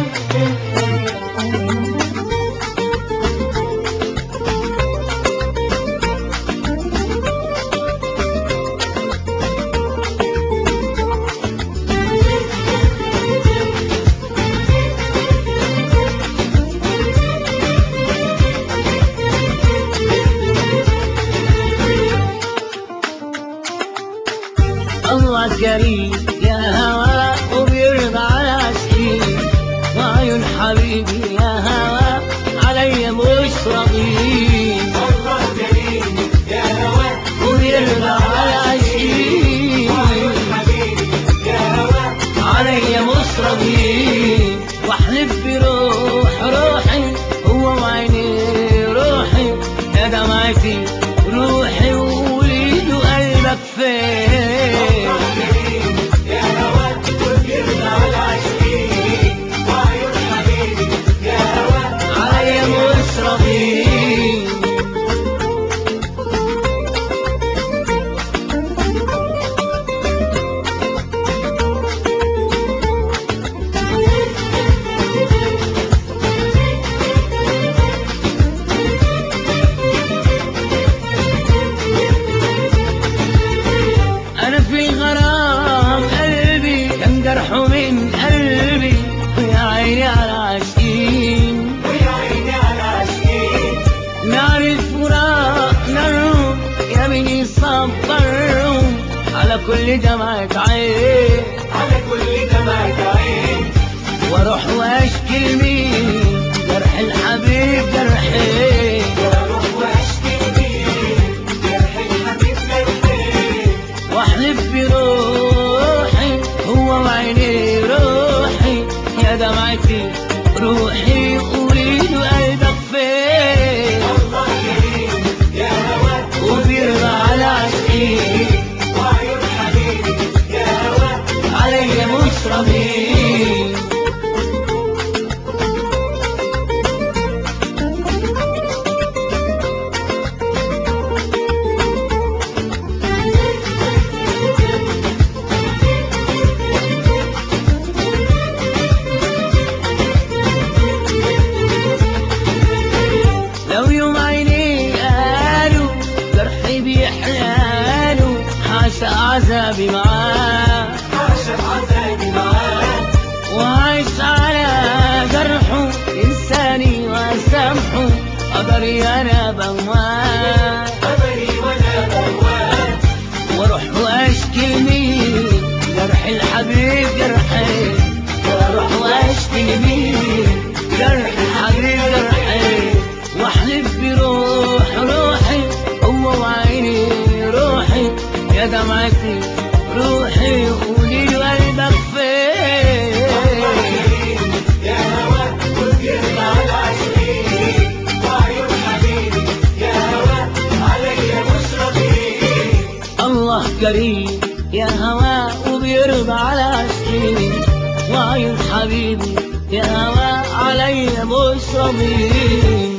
الله كريم يا هوى وبيرضى على عشقي، وعيون حبيبي يا هوى علي مش راضي. الله كريم يا هوى وبيرضى على عشقي، وعيون حبيبي يا هوى علي مش راضي. واحلف بروح روحي هو وعيني روحي، يا دمعتي روحي ووليد قلبك فين. الله كريم يا هوى وبيرضى على عشقي، وعيون حبيبي يا هوى علي مش راضي. أنا في غرام قلبي كان جرحه من قلبي، ويا عيني على عاشقين، ويا عيني على عشقي. نار الفراق نارهم يا مين يصبرهم على كل دمعة عين. على كل دمعة عين واروح واشكي لمين جرح الحبيب جرحي، واروح واشكي لمين جرح الحبيب جرحي. واحلف بروحي هو وعيني روحي، يا دمعتي روحي قولي له قلبك فين. الله كريم يا هوى وبيرضى على عشقي، وعيون حبيبي يا هوى علي مش راضي. لو يوم عيني قالوا جرحي بيحلالوا حاشا عذابي معاه، عاشق عذابي معاه. وعايش على جرحه إنساني وأسامحه قدري أنا بواه. قدري وانا بواب واروح واشكي لمين جرح الحبيب جرحي، واروح واشكي لمين جرح الحبيب جرحي. واحلف بروح روحي هو وعيني روحي، يا دمعتي روحي قولي له قلبك فين. الله كريم يا هوى وبيرضى على عشقي، وعيون حبيبي يا هوى علي مش راضي. الله كريم يا هوى وبيرضى على عشقي، وعيون حبيبي يا هوى علي مش راضي.